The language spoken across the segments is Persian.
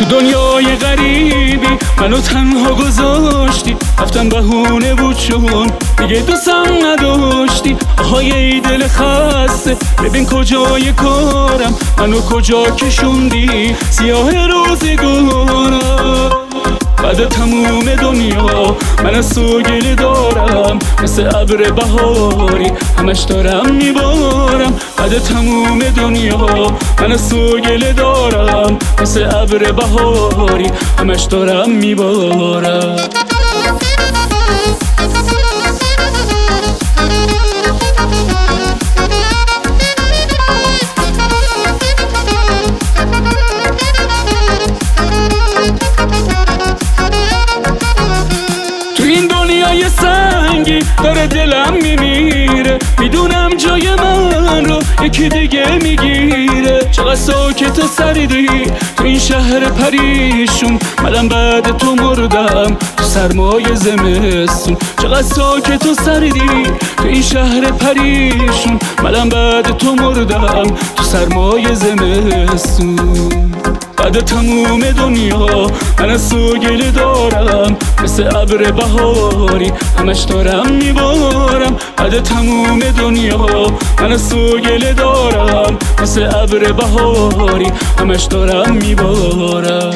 دنیای غریبی منو تنها گذاشتی، رفتن بهونه بود چون دیگه دوستم نداشتی. آهای ای دل خسته ببین کجای کارم، منو کجا کشوندی سیاه روزگارم. بعد تموم دنیا من از تو گله دارم، مثل ابر بهاری همش دارم میبارم. بعد تموم دنیا من از تو گله دارم، مثل ابر بهاری همش دارم میبارم. این دنیای سنگی داره دلم میمیره، میدونم جای من رو یکی دیگه میگیره. چقدر ساکت و سریدی تو این شهر پریشون، منم بعد تو مردم تو سرمای زمستون. چقدر ساکت و سریدی تو این شهر پریشون، منم بعد تو مردم تو سرمای زمستون. بعد تموم دنیا من از تو گله دارم، مثل ابر بهاری همش دارم میبارم. بعد تموم دنیا من از تو گله دارم، مثل ابر بهاری همش دارم میبارم.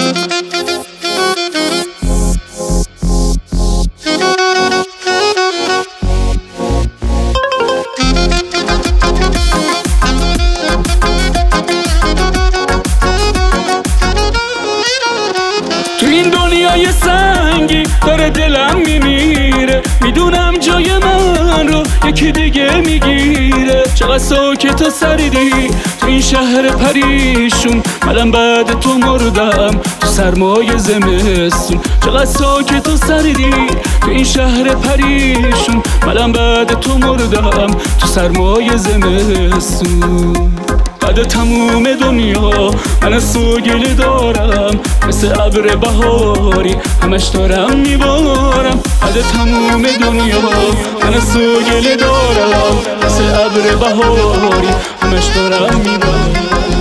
تو این دنیای سنگی داره دلم میمیره، میدونم جای من رو یکی دیگه میگیره. چقدر ساکت و سریدی تو این شهر پریشون، منم بعد تو مردم تو سرمای زمستون. چقدر ساکت و سریدی تو این شهر پریشون، منم بعد تو مردم تو سرمای زمستون. بعد تموم دنیا من از تو گله دارم، مثل ابر بهاری همش دارم میبارم. بعد تموم دنیا من از تو گله دارم، مثل ابر بهاری همش دارم میبارم.